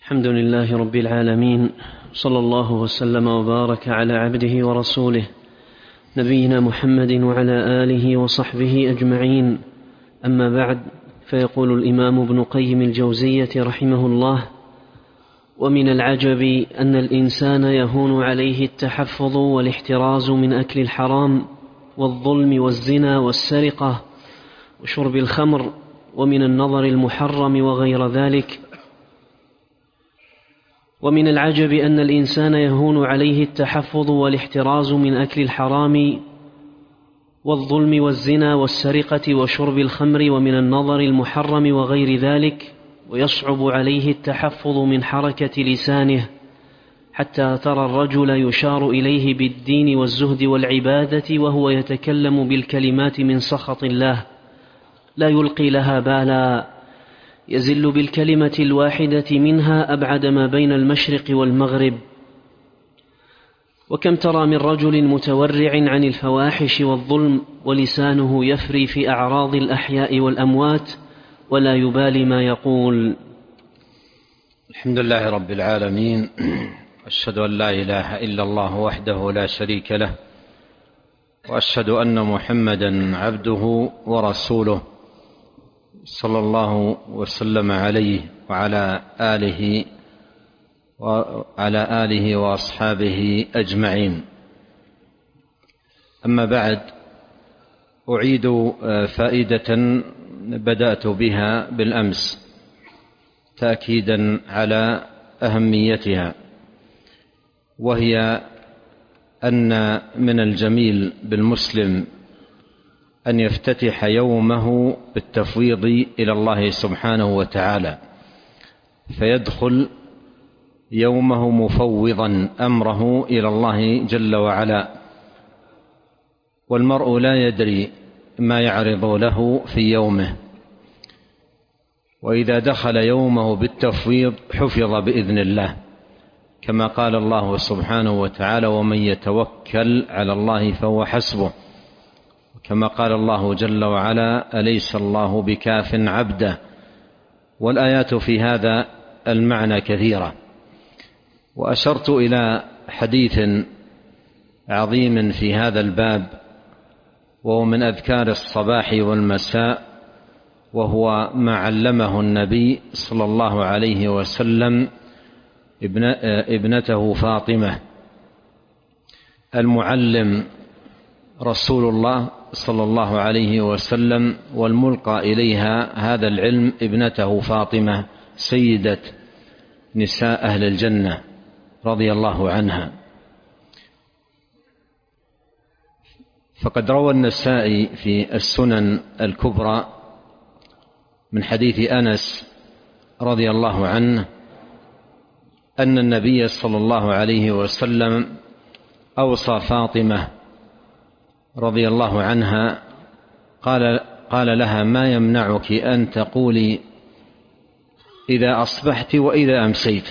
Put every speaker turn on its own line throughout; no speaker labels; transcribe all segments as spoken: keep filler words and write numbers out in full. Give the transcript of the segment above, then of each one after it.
الحمد لله رب العالمين، صلى الله وسلم وبارك على عبده ورسوله نبينا محمد وعلى آله وصحبه أجمعين. أما بعد، فيقول الإمام ابن قيم الجوزية رحمه الله: ومن العجب أن الإنسان يهون عليه التحفظ والاحتراز من أكل الحرام والظلم والزنا والسرقة وشرب الخمر ومن النظر المحرم وغير ذلك. ومن العجب أن الإنسان يهون عليه التحفظ والاحتراز من أكل الحرام والظلم والزنا والسرقة وشرب الخمر ومن النظر المحرم وغير ذلك، ويصعب عليه التحفظ من حركة لسانه، حتى ترى الرجل يشار إليه بالدين والزهد والعبادة وهو يتكلم بالكلمات من سخط الله لا يلقي لها بالا، يزل بالكلمة الواحدة منها أبعد ما بين المشرق والمغرب. وكم ترى من رجل متورع عن الفواحش والظلم ولسانه يفري في أعراض الأحياء والأموات ولا يبالي ما يقول.
الحمد لله رب العالمين، أشهد أن لا إله إلا الله وحده لا شريك له، وأشهد أن محمدا عبده ورسوله صلى الله وسلم عليه وعلى آله وعلى آله وأصحابه أجمعين. أما بعد، أعيد فائدة بدأت بها بالأمس تأكيدا على أهميتها، وهي أن من الجميل بالمسلم أن يفتتح يومه بالتفويض إلى الله سبحانه وتعالى، فيدخل يومه مفوضا أمره إلى الله جل وعلا، والمرء لا يدري ما يعرض له في يومه، وإذا دخل يومه بالتفويض حفظ بإذن الله، كما قال الله سبحانه وتعالى: ومن يتوكل على الله فهو حسبه، كما قال الله جل وعلا: أليس الله بكاف عبده. والآيات في هذا المعنى كثيرة، وأشرت إلى حديث عظيم في هذا الباب، وهو من أذكار الصباح والمساء، وهو ما علمه النبي صلى الله عليه وسلم ابنته فاطمة. المعلم رسول الله صلى الله عليه وسلم، والملقى إليها هذا العلم ابنته فاطمة سيدة نساء أهل الجنة رضي الله عنها. فقد روى النسائي في السنن الكبرى من حديث أنس رضي الله عنه أن النبي صلى الله عليه وسلم أوصى فاطمة رضي الله عنها، قال, قال لها: ما يمنعك أن تقولي إذا أصبحت وإذا أمسيت: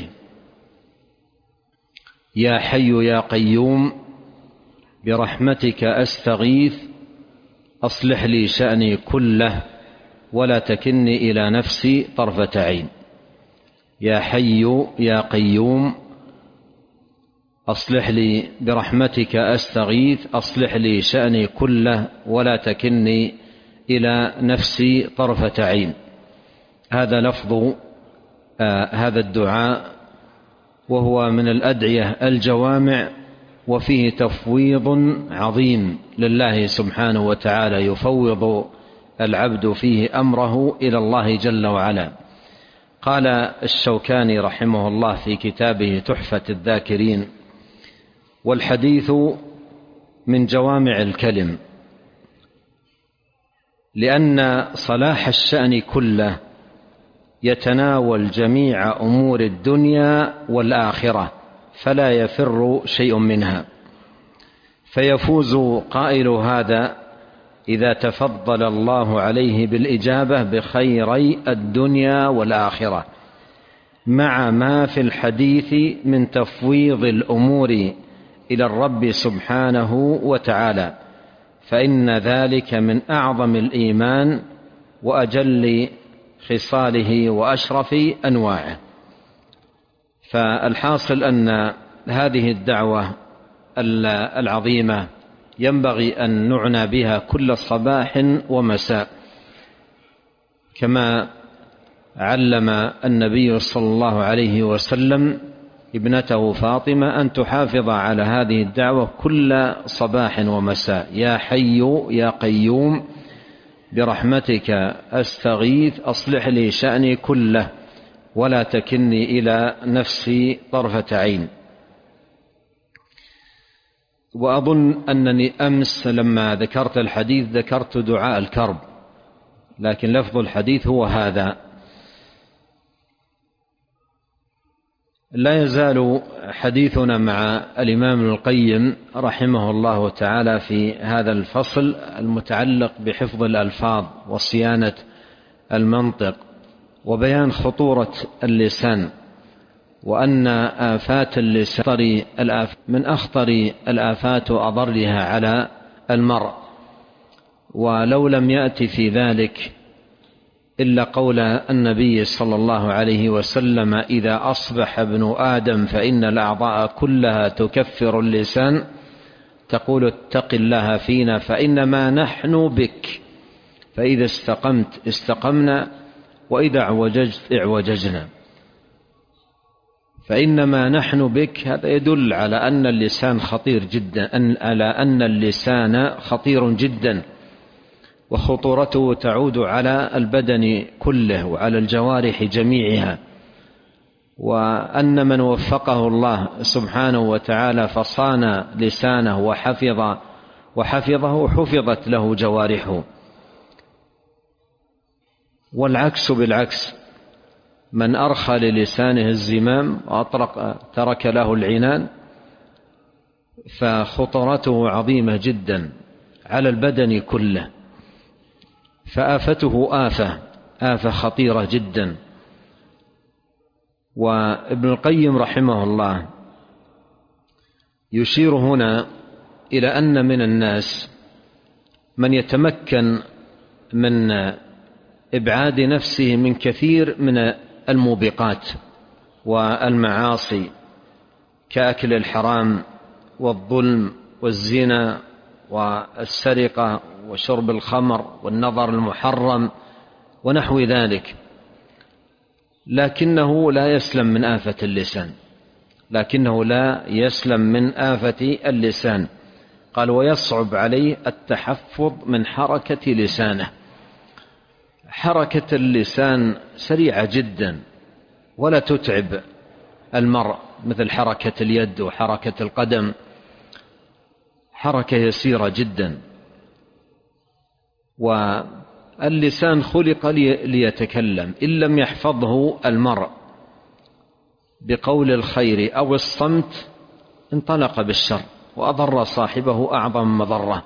يا حي يا قيوم برحمتك أستغيث أصلح لي شأني كله ولا تكلني إلى نفسي طرفة عين. يا حي يا قيوم أصلح لي برحمتك أستغيث أصلح لي شأني كله ولا تكلني إلى نفسي طرفة عين. هذا لفظ آه هذا الدعاء، وهو من الأدعية الجوامع، وفيه تفويض عظيم لله سبحانه وتعالى، يفوض العبد فيه أمره إلى الله جل وعلا. قال الشوكاني رحمه الله في كتابه تحفة الذاكرين: والحديث من جوامع الكلم، لأن صلاح الشأن كله يتناول جميع أمور الدنيا والآخرة، فلا يفر شيء منها، فيفوز قائل هذا إذا تفضل الله عليه بالإجابة بخيري الدنيا والآخرة، مع ما في الحديث من تفويض الأمور إلى الرب سبحانه وتعالى، فإن ذلك من أعظم الإيمان وأجل خصاله وأشرف أنواعه. فالحاصل أن هذه الدعوة العظيمة ينبغي أن نعنى بها كل صباح ومساء، كما علم النبي صلى الله عليه وسلم ابنته فاطمة أن تحافظ على هذه الدعوة كل صباح ومساء: يا حي يا قيوم برحمتك أستغيث أصلح لي شأني كله ولا تكلني إلى نفسي طرفة عين. وأظن أنني أمس لما ذكرت الحديث ذكرت دعاء الكرب، لكن لفظ الحديث هو هذا. لا يزال حديثنا مع الإمام ابن القيم رحمه الله تعالى في هذا الفصل المتعلق بحفظ الألفاظ وصيانة المنطق وبيان خطورة اللسان، وأن آفات اللسان من أخطر الآفات وأضرها على المرء. ولو لم يأتي في ذلك إلا قول النبي صلى الله عليه وسلم: إذا أصبح ابن آدم فإن الأعضاء كلها تكفر اللسان تقول اتق الله فينا فإنما نحن بك، فإذا استقمت استقمنا وإذا اعوججت اعوججنا. فإنما نحن بك، هذا يدل على أن اللسان خطير جدا، أن على أن اللسان خطير جدا، وخطورته تعود على البدن كله وعلى الجوارح جميعها، وأن من وفقه الله سبحانه وتعالى فصان لسانه وحفظ وحفظه حفظت له جوارحه. والعكس بالعكس، من أرخى للسانه الزمام وأطرق ترك له العنان فخطرته عظيمة جدا على البدن كله، فآفته آفة آفة خطيرة جدا. وابن القيم رحمه الله يشير هنا إلى أن من الناس من يتمكن من إبعاد نفسه من كثير من الموبقات والمعاصي كأكل الحرام والظلم والزنا والسرقة وشرب الخمر والنظر المحرم ونحو ذلك، لكنه لا يسلم من آفة اللسان لكنه لا يسلم من آفة اللسان قال: ويصعب عليه التحفظ من حركة لسانه. حركة اللسان سريعة جدا ولا تتعب المرء مثل حركة اليد وحركة القدم، حركة يسيرة جدا. واللسان خلق ليتكلم، إن لم يحفظه المرء بقول الخير أو الصمت انطلق بالشر وأضر صاحبه أعظم مضرة.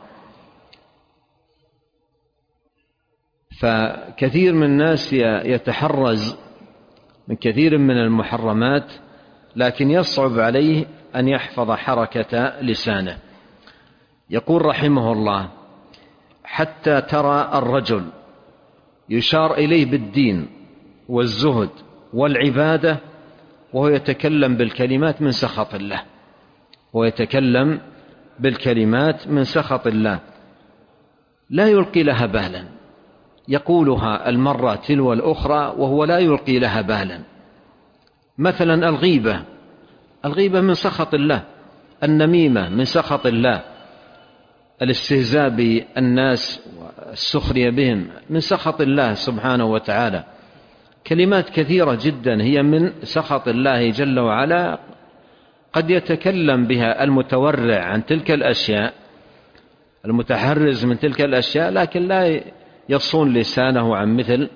فكثير من الناس يتحرز من كثير من المحرمات، لكن يصعب عليه أن يحفظ حركة لسانه. يقول رحمه الله: حتى ترى الرجل يشار إليه بالدين والزهد والعبادة وهو يتكلم بالكلمات من سخط الله ويتكلم بالكلمات من سخط الله لا يلقي لها بالا، يقولها المرة تلو الأخرى وهو لا يلقي لها بالا. مثلا الغيبة الغيبة من سخط الله، النميمة من سخط الله، الاستهزاء بالناس والسخرية بهم من سخط الله سبحانه وتعالى. كلمات كثيرة جدا هي من سخط الله جل وعلا، قد يتكلم بها المتورع عن تلك الأشياء، المتحرز من تلك الأشياء، لكن لا يصون لسانه عن مثل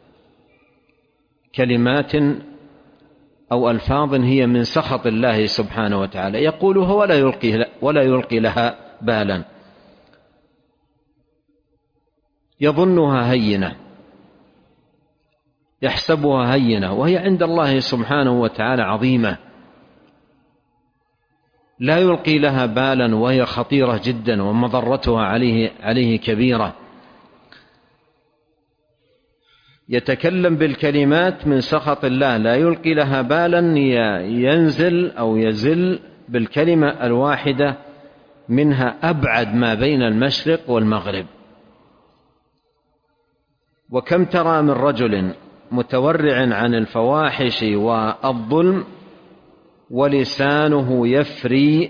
كلمات أو ألفاظ هي من سخط الله سبحانه وتعالى، يقولها ولا يلقي, ولا يلقي لها بالا، يظنها هينة، يحسبها هينة، وهي عند الله سبحانه وتعالى عظيمة، لا يلقي لها بالا، وهي خطيرة جدا ومضرتها عليه, عليه كبيرة. يتكلم بالكلمات من سخط الله لا يلقي لها بالا، ينزل أو يزل بالكلمة الواحدة منها أبعد ما بين المشرق والمغرب. وكم ترى من رجل متورع عن الفواحش والظلم ولسانه يفري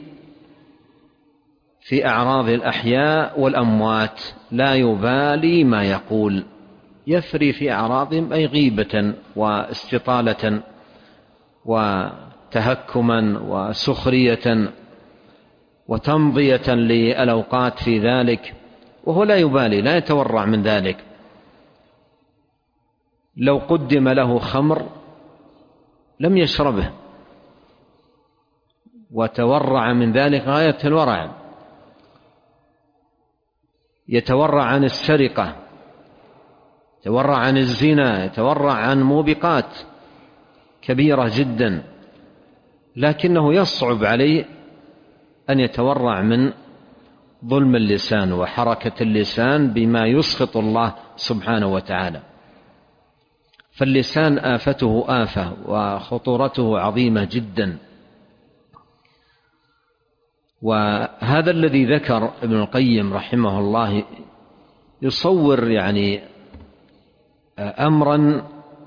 في أعراض الأحياء والأموات، لا يبالي ما يقول، يفري في أعراضهم أي غيبة واستطالة وتهكما وسخرية وتمضية للأوقات في ذلك، وهو لا يبالي، لا يتورع من ذلك. لو قدم له خمر لم يشربه، وتورع من ذلك غاية الورع. يتورع عن السرقة، يتورع عن الزنا، يتورع عن موبقات كبيرة جدا، لكنه يصعب عليه أن يتورع من ظلم اللسان وحركة اللسان بما يسخط الله سبحانه وتعالى. فاللسان آفته آفة وخطورته عظيمة جدا. وهذا الذي ذكر ابن القيم رحمه الله يصور يعني أمرا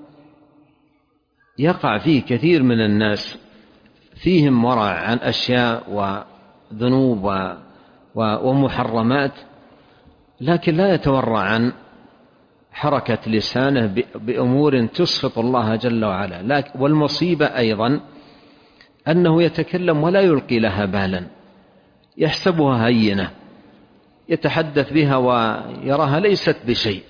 يقع فيه كثير من الناس، فيهم ورع عن أشياء وذنوب ومحرمات، لكن لا يتورع عن حركة لسانه بأمور تسخط الله جل وعلا. والمصيبة أيضا أنه يتكلم ولا يلقي لها بالا، يحسبها هينة، يتحدث بها ويراها ليست بشيء،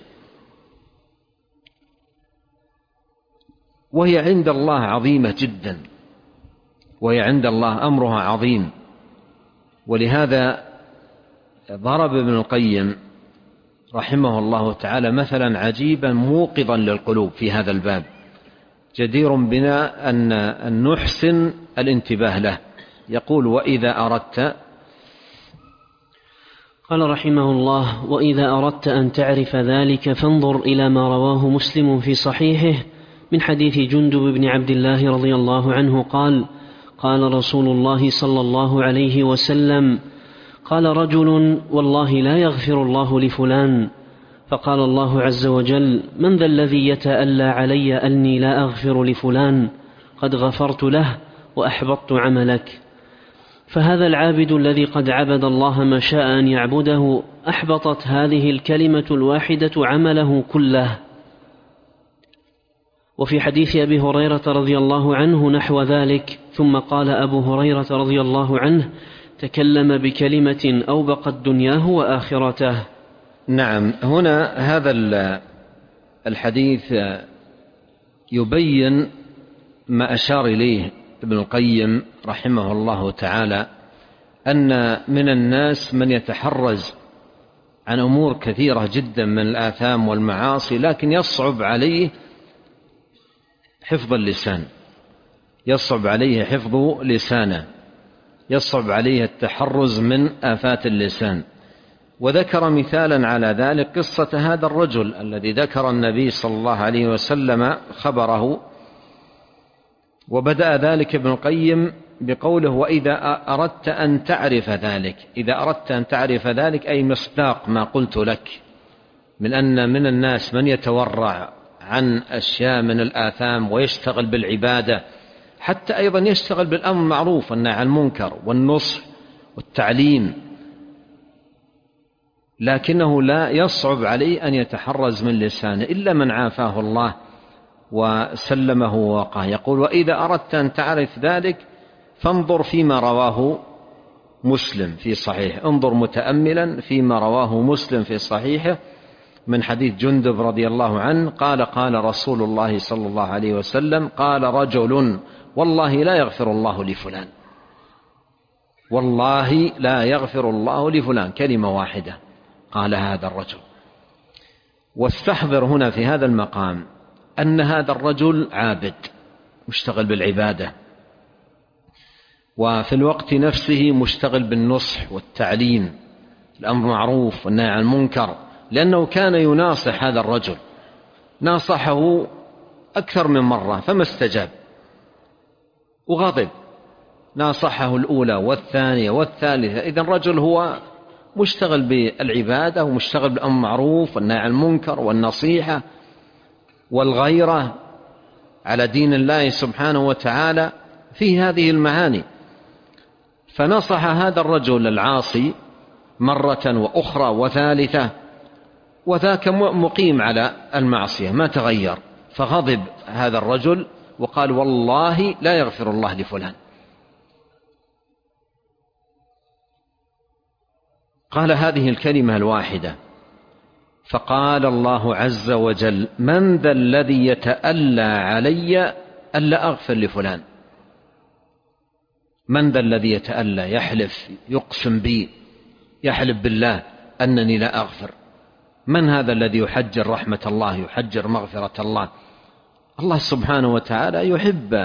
وهي عند الله عظيمة جدا، وهي عند الله أمرها عظيم. ولهذا ضرب ابن القيم رحمه الله تعالى مثلا عجيبا موقظا للقلوب في هذا الباب، جدير بنا أن نحسن الانتباه له. يقول: وإذا أردت،
قال رحمه الله: وإذا أردت أن تعرف ذلك فانظر إلى ما رواه مسلم في صحيحه من حديث جندب بن عبد الله رضي الله عنه قال: قال رسول الله صلى الله عليه وسلم: قال رجل: والله لا يغفر الله لفلان. فقال الله عز وجل: من ذا الذي يتألى علي أني لا أغفر لفلان؟ قد غفرت له وأحبطت عملك. فهذا العابد الذي قد عبد الله ما شاء أن يعبده أحبطت هذه الكلمة الواحدة عمله كله. وفي حديث أبي هريرة رضي الله عنه نحو ذلك. ثم قال أبو هريرة رضي الله عنه: تكلم بكلمة أوبقت دنياه وآخرته.
نعم، هنا هذا الحديث يبين ما أشار إليه ابن القيم رحمه الله تعالى، أن من الناس من يتحرز عن أمور كثيرة جدا من الآثام والمعاصي، لكن يصعب عليه حفظ اللسان، يصعب عليه حفظ لسانه، يصعب عليه التحرز من آفات اللسان. وذكر مثالا على ذلك قصة هذا الرجل الذي ذكر النبي صلى الله عليه وسلم خبره. وبدأ ذلك ابن القيم بقوله: وإذا أردت أن تعرف ذلك. إذا أردت أن تعرف ذلك أي مصداق ما قلت لك، من أن من الناس من يتورع عن أشياء من الآثام ويشتغل بالعبادة، حتى أيضا يشتغل بالأمر المعروف والنهي عن المنكر والنصح والتعليم، لكنه لا يصعب عليه أن يتحرز من لسانه إلا من عافاه الله وسلمه ووقاه. يقول: وإذا أردت أن تعرف ذلك فانظر فيما رواه مسلم في صحيح، انظر متأملا فيما رواه مسلم في صحيحه من حديث جندب رضي الله عنه قال: قال رسول الله صلى الله عليه وسلم: قال رجل: والله لا يغفر الله لفلان. والله لا يغفر الله لفلان، كلمة واحدة قال هذا الرجل. واستحضر هنا في هذا المقام أن هذا الرجل عابد مشتغل بالعبادة، وفي الوقت نفسه مشتغل بالنصح والتعليم، الأمر معروف والنهي عن المنكر، لأنه كان يناصح هذا الرجل ناصحه أكثر من مرة فما استجاب وغضب، ناصحه الأولى والثانية والثالثة. إذن الرجل هو مشتغل بالعبادة ومشتغل بالأمر بالمعروف والنهي عن المنكر والنصيحة والغيرة على دين الله سبحانه وتعالى في هذه المعاني. فنصح هذا الرجل العاصي مرة وأخرى وثالثة، وذاك مقيم على المعصية ما تغير، فغضب هذا الرجل وقال والله لا يغفر الله لفلان. قال هذه الكلمة الواحدة، فقال الله عز وجل من ذا الذي يتألى علي ألا أغفر لفلان؟ من ذا الذي يتألى، يحلف، يقسم بي، يحلف بالله أنني لا أغفر. من هذا الذي يحجر رحمة الله، يحجر مغفرة الله؟ الله سبحانه وتعالى يحب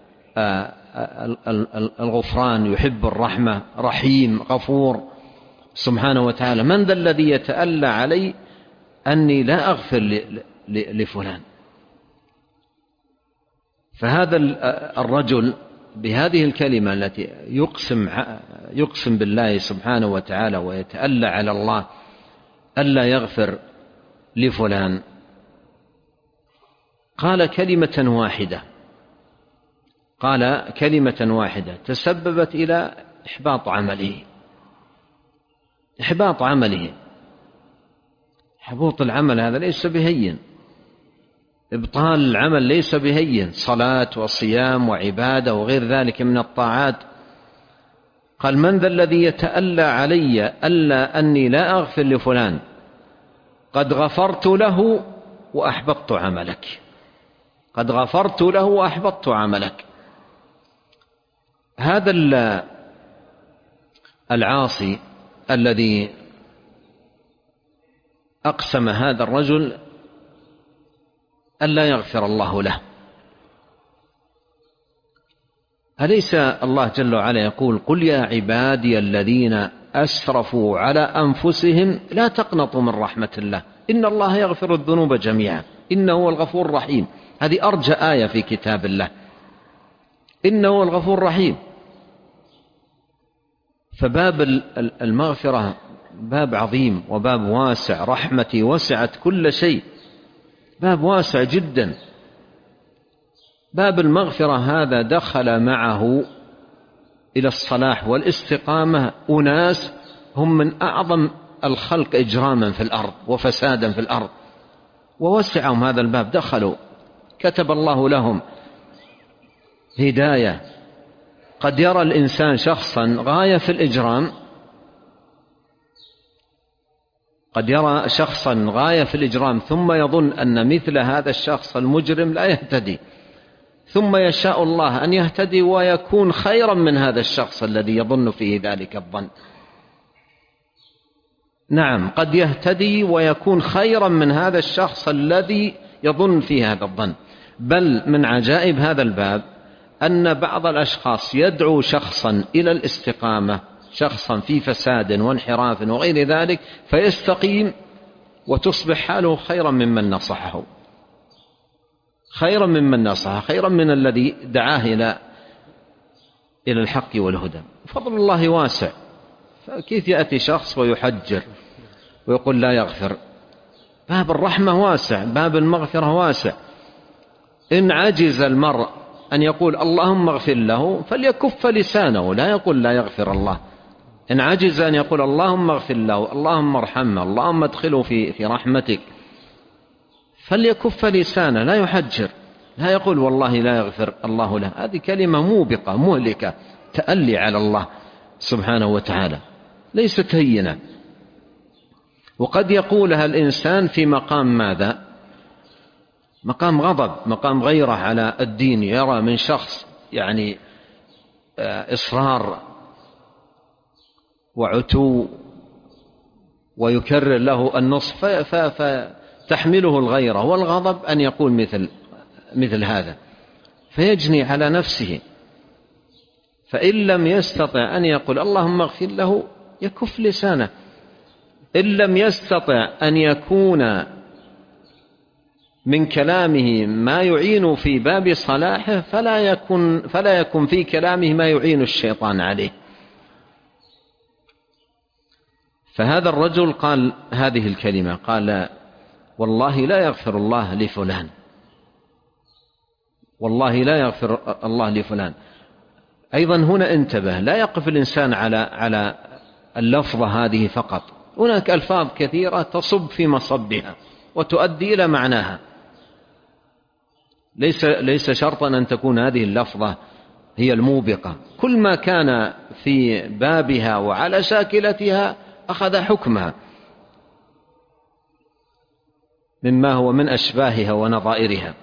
الغفران، يحب الرحمة، رحيم غفور سبحانه وتعالى. من ذا الذي يتألى علي أني لا أغفر لفلان؟ فهذا الرجل بهذه الكلمة التي يقسم, يقسم بالله سبحانه وتعالى ويتألى على الله ألا يغفر لفلان، قال كلمة واحدة، قال كلمة واحدة تسببت إلى إحباط عمله، إحباط عمله. حبوط العمل هذا ليس بهين، إبطال العمل ليس بهين، صلاة وصيام وعبادة وغير ذلك من الطاعات. قال من ذا الذي يتألى علي ألا أني لا أغفر لفلان؟ قد غفرت له وأحبطت عملك، قد غفرت له وأحبطت عملك. هذا العاصي الذي أقسم هذا الرجل ألا يغفر الله له، أليس الله جل وعلا يقول قل يا عبادي الذين أسرفوا على أنفسهم لا تقنطوا من رحمة الله إن الله يغفر الذنوب جميعا إنه هو الغفور الرحيم؟ هذه أرجى آية في كتاب الله، إنه هو الغفور الرحيم. فباب المغفرة باب عظيم وباب واسع، رحمتي وسعت كل شيء، باب واسع جدا. باب المغفرة هذا دخل معه إلى الصلاح والاستقامة أناس هم من أعظم الخلق إجراما في الأرض وفسادا في الأرض، ووسعهم هذا الباب، دخلوا، كتب الله لهم هداية. قد يرى الإنسان شخصا غاية في الإجرام، قد يرى شخصا غاية في الإجرام ثم يظن أن مثل هذا الشخص المجرم لا يهتدي، ثم يشاء الله أن يهتدي ويكون خيرا من هذا الشخص الذي يظن فيه ذلك الظن. نعم، قد يهتدي ويكون خيرا من هذا الشخص الذي يظن فيه هذا الظن. بل من عجائب هذا الباب أن بعض الأشخاص يدعو شخصا إلى الاستقامة، شخصا في فساد وانحراف وغير ذلك، فيستقيم وتصبح حاله خيرا ممن نصحه، خيرا ممن نصحه، خيرا من الذي دعاه إلى إلى الحق والهدى. فضل الله واسع، فكيف يأتي شخص ويحجر ويقول لا يغفر؟ باب الرحمة واسع، باب المغفرة واسع. إن عجز المرء أن يقول اللهم اغفر له فليكف لسانه، لا يقول لا يغفر الله. إن عجز أن يقول اللهم اغفر له، اللهم ارحمه، اللهم ادخله في في رحمتك، فليكف لسانه، لا يحجر، لا يقول والله لا يغفر الله له. هذه كلمة موبقة مهلكة، تألي على الله سبحانه وتعالى، ليست هينة. وقد يقولها الإنسان في مقام ماذا؟ مقام غضب، مقام غيرة على الدين، يرى من شخص يعني إصرار وعتو ويكرر له النصف فتحمله الغيرة والغضب أن يقول مثل مثل هذا، فيجني على نفسه. فإن لم يستطع أن يقول اللهم اغفر له يكف لسانه. إن لم يستطع أن يكون من كلامه ما يعين في باب صلاحه فلا يكن, فلا يكن في كلامه ما يعين الشيطان عليه. فهذا الرجل قال هذه الكلمة، قال والله لا يغفر الله لفلان، والله لا يغفر الله لفلان. أيضا هنا انتبه، لا يقف الإنسان على على اللفظة هذه فقط، هناك ألفاظ كثيرة تصب في مصبها وتؤدي إلى معناها، ليس ليس شرطا أن تكون هذه اللفظة هي الموبقة، كل ما كان في بابها وعلى شاكلتها أخذ حكمها مما هو من أشباهها ونظائرها.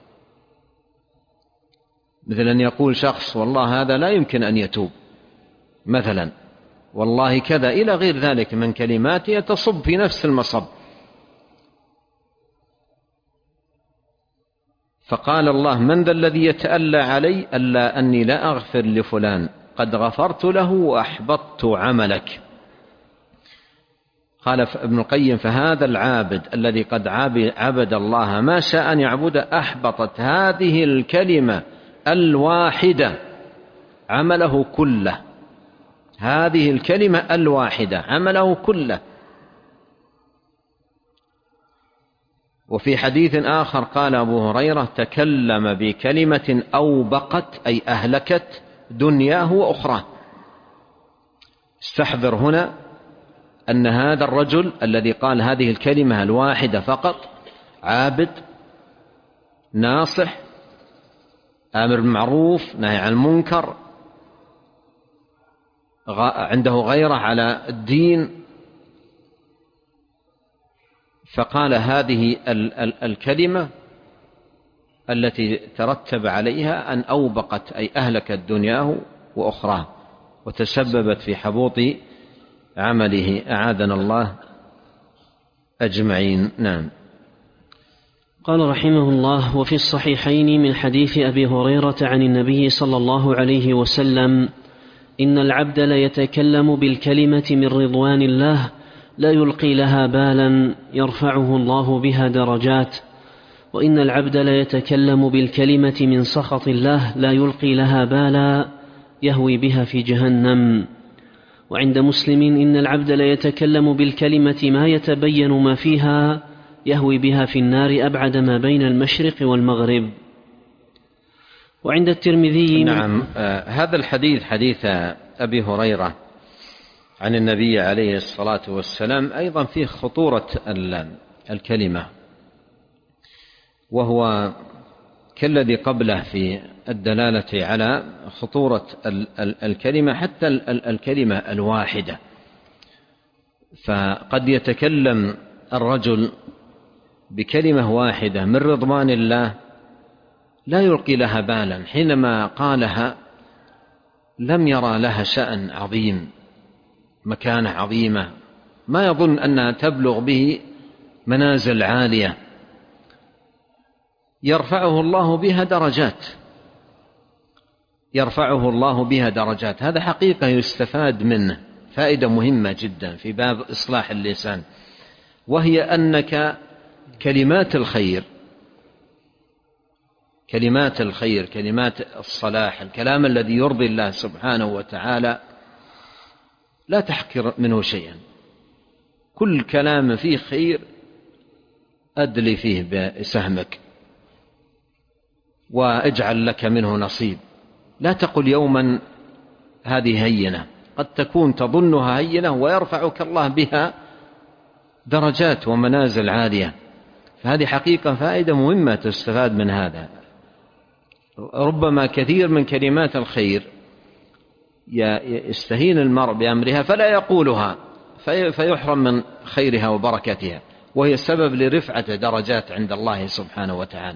مثل أن يقول شخص والله هذا لا يمكن أن يتوب مثلا، والله كذا، إلى غير ذلك من كلمات تصب في نفس المصب. فقال الله من ذا الذي يتألى علي ألا أني لا أغفر لفلان قد غفرت له وأحبطت عملك. قال ابن القيم فهذا العابد الذي قد عبد الله ما شاء أن يعبد أحبطت هذه الكلمة الواحدة عمله كله، هذه الكلمة الواحدة عمله كله. وفي حديث آخر قال أبو هريرة تكلم بكلمة أوبقت أي أهلكت دنياه وأخراه. استحضر هنا أن هذا الرجل الذي قال هذه الكلمة الواحدة فقط عابد ناصح آمر بالمعروف نهي عن المنكر، عنده غيرة على الدين، فقال هذه الكلمة التي ترتب عليها أن أوبقت أي أهلكت دنياه وأخراه وتسببت في حبوط عمله، أعاذنا الله أجمعين. نعم.
قال رحمه الله وفي الصحيحين من حديث أبي هريرة عن النبي صلى الله عليه وسلم إن العبد ليتكلم بالكلمة من رضوان الله لا يلقي لها بالا يرفعه الله بها درجات، وإن العبد ليتكلم بالكلمة من سخط الله لا يلقي لها بالا يهوي بها في جهنم. وعند مسلم إن العبد ليتكلم بالكلمة ما يتبين ما فيها يهوي بها في النار أبعد ما بين المشرق والمغرب. وعند الترمذي
نعم. آه هذا الحديث حديث أبي هريرة عن النبي عليه الصلاة والسلام أيضا فيه خطورة الكلمة، وهو كالذي قبله في الدلالة على خطورة الكلمة، حتى الكلمة الواحدة. فقد يتكلم الرجل بكلمة واحدة من رضوان الله لا يلقي لها بالا، حينما قالها لم يرى لها شأن عظيم مكانة عظيمة، ما يظن أنها تبلغ به منازل عالية يرفعه الله بها درجات، يرفعه الله بها درجات. هذا حقيقة يستفاد منه فائدة مهمة جدا في باب إصلاح اللسان، وهي أنك كلمات الخير كلمات الخير كلمات الصلاح، الكلام الذي يرضي الله سبحانه وتعالى لا تحقر منه شيئا، كل كلام فيه خير أدلي فيه بسهمك واجعل لك منه نصيب. لا تقل يوما هذه هينة، قد تكون تظنها هينة ويرفعك الله بها درجات ومنازل عالية. فهذه حقيقة فائدة مهمة تستفاد من هذا. ربما كثير من كلمات الخير يستهين المرء بأمرها فلا يقولها فيحرم من خيرها وبركتها، وهي سبب لرفعة درجات عند الله سبحانه وتعالى.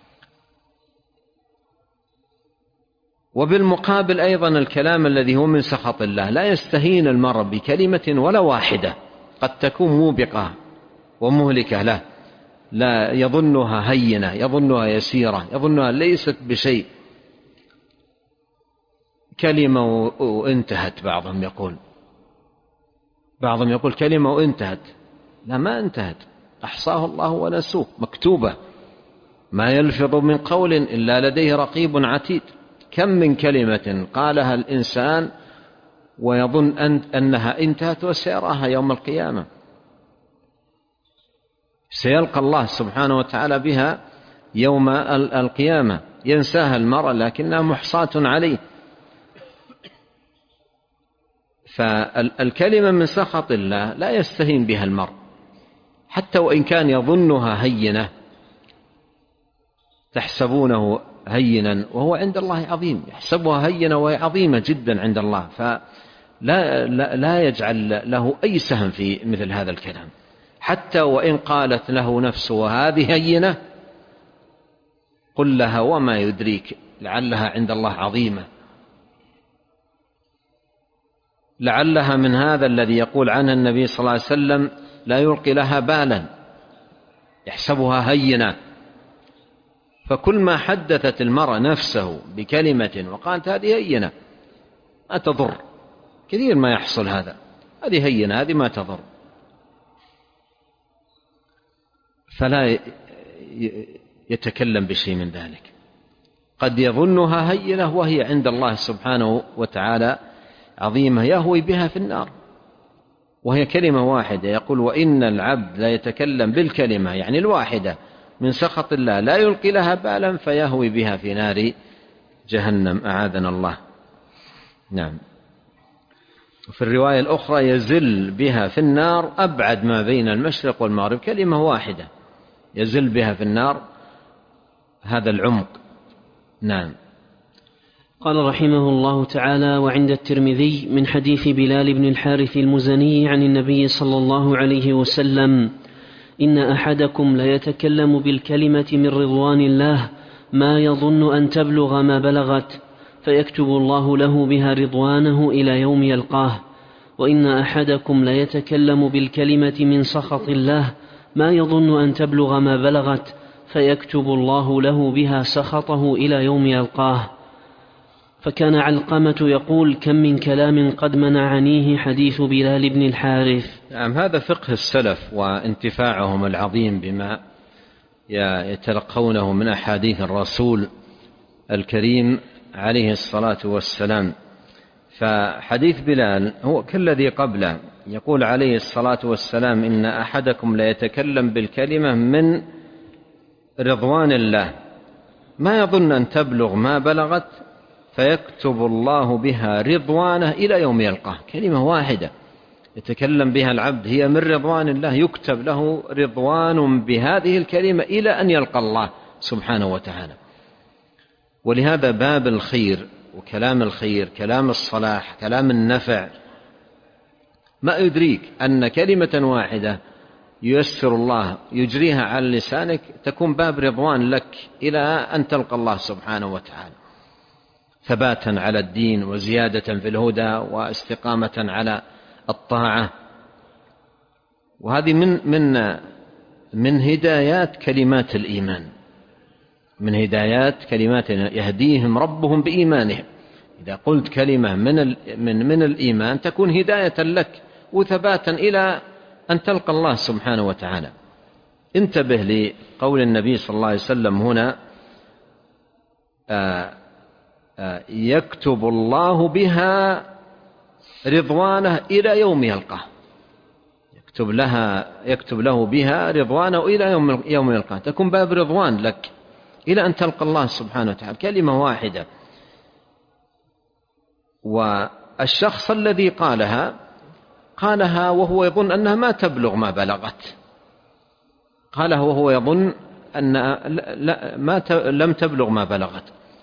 وبالمقابل أيضا الكلام الذي هو من سخط الله لا يستهين المرء بكلمة ولا واحدة قد تكون موبقة ومهلكة له، لا يظنها هينة، يظنها يسيرة، يظنها ليست بشيء، كلمة وانتهت. بعضهم يقول بعضهم يقول كلمة وانتهت، لا ما انتهت، أحصاه الله ونسوه، مكتوبة ما يلفظ من قول إلا لديه رقيب عتيد. كم من كلمة قالها الإنسان ويظن أن أنها انتهت وسيراها يوم القيامة، سيلقى الله سبحانه وتعالى بها يوم القيامة، ينساها المرء لكنها محصاة عليه. فالكلمة من سخط الله لا يستهين بها المرء، حتى وإن كان يظنها هينة، تحسبونه هينا وهو عند الله عظيم، يحسبها هينة وهي عظيمة جدا عند الله، فلا لا, لا يجعل له أي سهم في مثل هذا الكلام. حتى وإن قالت له نفسه هذه هينة، قل لها وما يدريك لعلها عند الله عظيمة، لعلها من هذا الذي يقول عنه النبي صلى الله عليه وسلم لا يلقي لها بالا، يحسبها هينة. فكل ما حدثت المرأة نفسه بكلمة وقالت هذه هينة ما تضر، كثير ما يحصل هذا، هذه هينة هذه ما تضر، فلا يتكلم بشيء من ذلك. قد يظنها هينة وهي عند الله سبحانه وتعالى عظيمة، يهوي بها في النار، وهي كلمة واحدة. يقول وإن العبد لا يتكلم بالكلمة يعني الواحدة من سخط الله لا يلقي لها بالا فيهوي بها في نار جهنم، أعاذنا الله. نعم. وفي الرواية الأخرى يزل بها في النار أبعد ما بين المشرق والمغرب، كلمة واحدة يزل بها في النار هذا العمق. نعم.
قال رحمه الله تعالى: وعند الترمذي من حديث بلال بن الحارث المزني عن النبي صلى الله عليه وسلم: إن أحدكم ليتكلم بالكلمة من رضوان الله ما يظن أن تبلغ ما بلغت، فيكتب الله له بها رضوانه إلى يوم يلقاه. وإن أحدكم ليتكلم بالكلمة من سخط الله ما يظن أن تبلغ ما بلغت، فيكتب الله له بها سخطه إلى يوم يلقاه. فكان علقمة يقول: كم من كلام قد منعنيه حديث بلال بن الحارث.
نعم. هذا فقه السلف وانتفاعهم العظيم بما يتلقونه من أحاديث الرسول الكريم عليه الصلاة والسلام. فحديث بلال هو كالذي قبله، يقول عليه الصلاة والسلام: إن أحدكم ليتكلم بالكلمة من رضوان الله ما يظن أن تبلغ ما بلغت، فيكتب الله بها رضوانه إلى يوم يلقاه. كلمة واحدة يتكلم بها العبد هي من رضوان الله، يكتب له رضوان بهذه الكلمة إلى أن يلقى الله سبحانه وتعالى. ولهذا باب الخير وكلام الخير، كلام الصلاح، كلام النفع، ما يدريك أن كلمة واحدة ييسر الله يجريها على لسانك تكون باب رضوان لك إلى أن تلقى الله سبحانه وتعالى، ثباتا على الدين وزيادة في الهدى واستقامة على الطاعة. وهذه من من من هدايات كلمات الإيمان، من هدايات كلمات يهديهم ربهم بإيمانهم. إذا قلت كلمة من من من الإيمان تكون هداية لك وثباتا إلى أن تلقى الله سبحانه وتعالى. انتبه لقول النبي صلى الله عليه وسلم هنا: آآ آآ يكتب الله بها رضوانه إلى يوم يلقاه، يكتب لها يكتب له بها رضوانه إلى يوم يوم يلقاه، تكون باب رضوان لك إلى أن تلقى الله سبحانه وتعالى. كلمة واحدة. والشخص الذي قالها قالها وهو يظن أنها ما تبلغ ما بلغت، قالها وهو يظن أن لا ما لم تبلغ ما بلغت.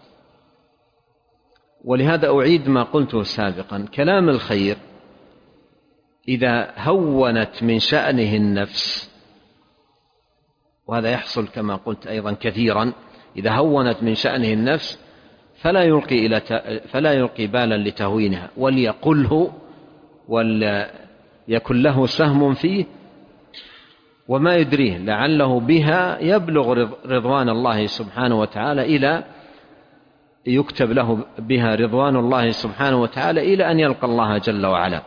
ولهذا أعيد ما قلته سابقا: كلام الخير إذا هونت من شأنه النفس، وهذا يحصل كما قلت أيضا كثيرا، إذا هونت من شأنه النفس فلا يلقي إلى فلا يلقي بالا لتهوينها، وليقله وليكن له سهم فيه، وما يدريه لعله بها يبلغ رضوان الله سبحانه وتعالى إلى يكتب له بها رضوان الله سبحانه وتعالى إلى أن يلقى الله جل وعلا.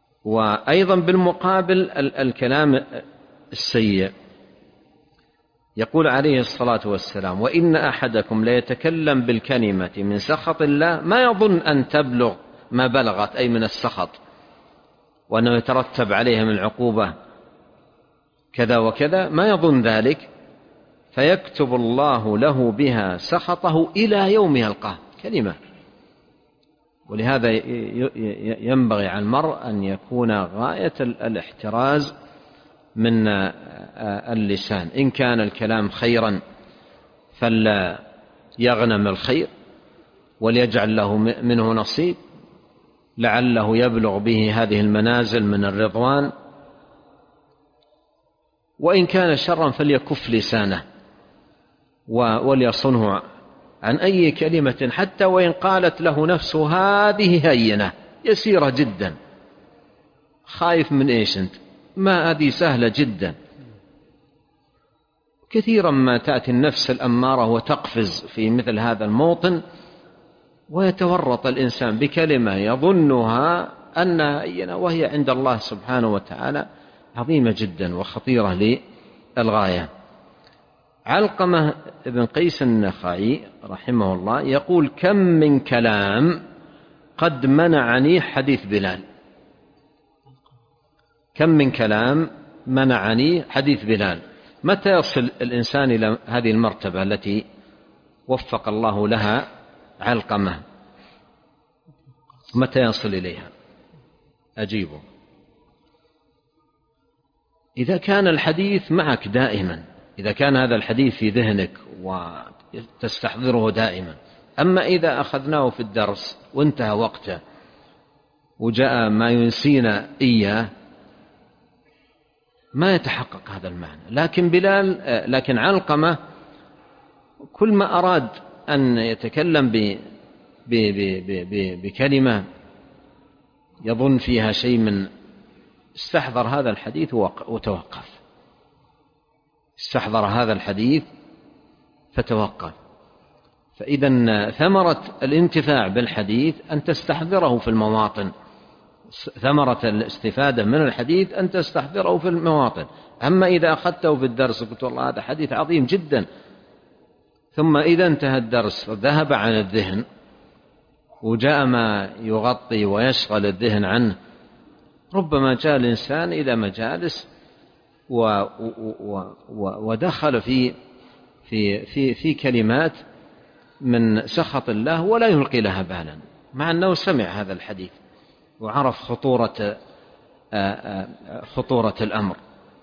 وأيضا بالمقابل الكلام السيء يقول عليه الصلاة والسلام: وإن أحدكم ليتكلم بالكلمة من سخط الله ما يظن أن تبلغ ما بلغت، أي من السخط، وأنه يترتب عليها من العقوبة كذا وكذا، ما يظن ذلك، فيكتب الله له بها سخطه إلى يوم يلقاه. كلمة. ولهذا ينبغي على المرء أن يكون غاية الاحتراز من اللسان. إن كان الكلام خيرا فلا يغنم الخير وليجعل له منه نصيب، لعله يبلغ به هذه المنازل من الرضوان. وإن كان شرا فليكف لسانه وليصنه عن أي كلمة، حتى وإن قالت له نفسه هذه هينة يسيرة جدا. خايف من إيش أنت؟ ما هذه سهلة جدا. كثيرا ما تأتي النفس الأمارة وتقفز في مثل هذا الموطن، ويتورط الإنسان بكلمة يظنها أنها هينة وهي عند الله سبحانه وتعالى عظيمة جدا وخطيرة للغاية. علقمة بن قيس النخعي رحمه الله يقول: كم من كلام قد منعني حديث بلال. كم من كلام منعني حديث بلال. متى يصل الإنسان إلى هذه المرتبة التي وفق الله لها علقمة؟ متى يصل إليها؟ أجيبه. إذا كان الحديث معك دائما، إذا كان هذا الحديث في ذهنك وتستحضره دائما. أما إذا أخذناه في الدرس وانتهى وقته وجاء ما ينسينا إياه ما يتحقق هذا المعنى. لكن بلال لكن علقمة كل ما أراد أن يتكلم ب ب ب بكلمة يظن فيها شيء من استحضر هذا الحديث وتوقف. استحضر هذا الحديث فتوقف. فإذا ثمرة الانتفاع بالحديث أن تستحضره في المواطن. ثمرة الاستفادة من الحديث أن تستحضره في المواطن. أما إذا أخذته في الدرس وقلت والله هذا حديث عظيم جدا، ثم إذا انتهى الدرس وذهب عن الذهن وجاء ما يغطي ويشغل الذهن عنه، ربما جاء الإنسان إلى مجالس و و و ودخل في في في في كلمات من سخط الله ولا يلقي لها بالا، مع أنه سمع هذا الحديث وعرف خطورة خطورة الأمر.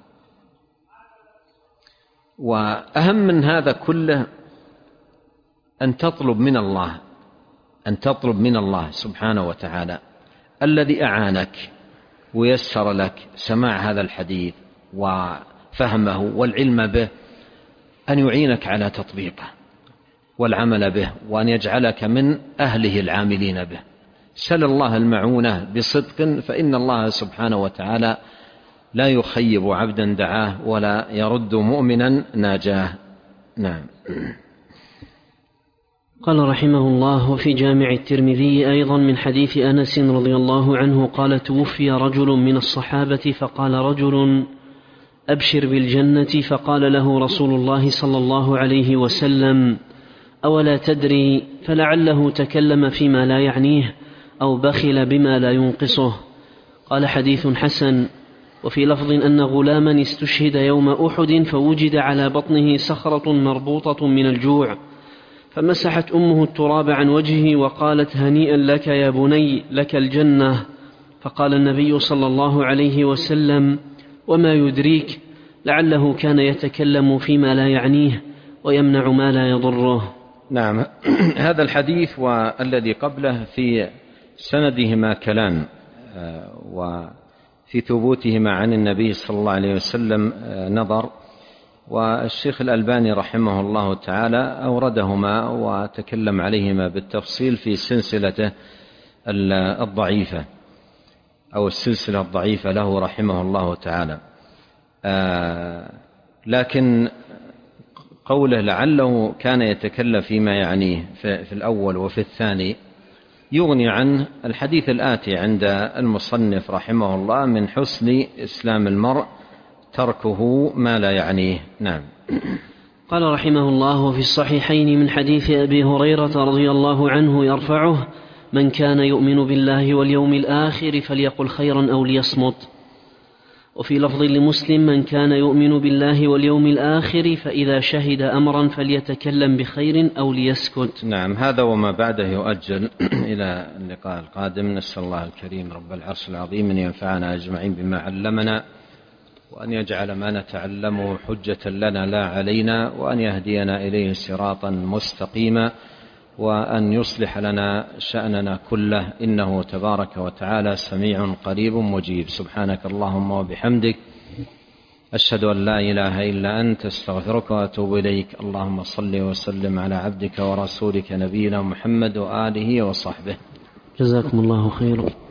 وأهم من هذا كله أن تطلب من الله أن تطلب من الله سبحانه وتعالى الذي أعانك ويسر لك سماع هذا الحديث وفهمه والعلم به، أن يعينك على تطبيقه والعمل به، وأن يجعلك من أهله العاملين به. سل الله المعونة بصدق، فإن الله سبحانه وتعالى لا يخيب عبدا دعاه ولا يرد مؤمنا ناجاه. نعم.
قال رحمه الله: وفي جامع الترمذي أيضا من حديث أنس رضي الله عنه قال: توفي رجل من الصحابة فقال رجل: أبشر بالجنة، فقال له رسول الله صلى الله عليه وسلم: أولا تدري؟ فلعله تكلم فيما لا يعنيه أو بخل بما لا ينقصه. قال: حديث حسن. وفي لفظ أن غلاما استشهد يوم أحد فوجد على بطنه صخرة مربوطة من الجوع، فمسحت أمه التراب عن وجهه وقالت: هنيئا لك يا بني، لك الجنة. فقال النبي صلى الله عليه وسلم: وما يدريك؟ لعله كان يتكلم فيما لا يعنيه ويمنع ما لا يضره.
نعم. هذا الحديث والذي قبله في سندهما كلام، وفي ثبوتهما عن النبي صلى الله عليه وسلم نظر، والشيخ الألباني رحمه الله تعالى أوردهما وتكلم عليهما بالتفصيل في سلسلته الضعيفة أو السلسلة الضعيفة له رحمه الله تعالى. لكن قوله لعله كان يتكلم فيما يعنيه في الأول وفي الثاني يغني عنه الحديث الآتي عند المصنف رحمه الله: من حسن إسلام المرء تركه ما لا يعنيه. نعم.
قال رحمه الله: في الصحيحين من حديث أبي هريرة رضي الله عنه يرفعه: من كان يؤمن بالله واليوم الآخر فليقل خيرا أو ليصمت. وفي لفظ لمسلم: من كان يؤمن بالله واليوم الآخر فإذا شهد أمرا فليتكلم بخير أو ليسكت.
نعم، هذا وما بعده يؤجل إلى اللقاء القادم. نسأل الله الكريم رب العرش العظيم أن ينفعنا أجمعين بما علمنا، وأن يجعل ما نتعلمه حجة لنا لا علينا، وأن يهدينا إليه صراطا مستقيما، وأن يصلح لنا شأننا كله، إنه تبارك وتعالى سميع قريب مجيب. سبحانك اللهم وبحمدك، أشهد أن لا إله إلا أنت، استغفرك وأتوب إليك. اللهم صل وسلم على عبدك ورسولك نبينا محمد وآله وصحبه.
جزاكم الله خيرا.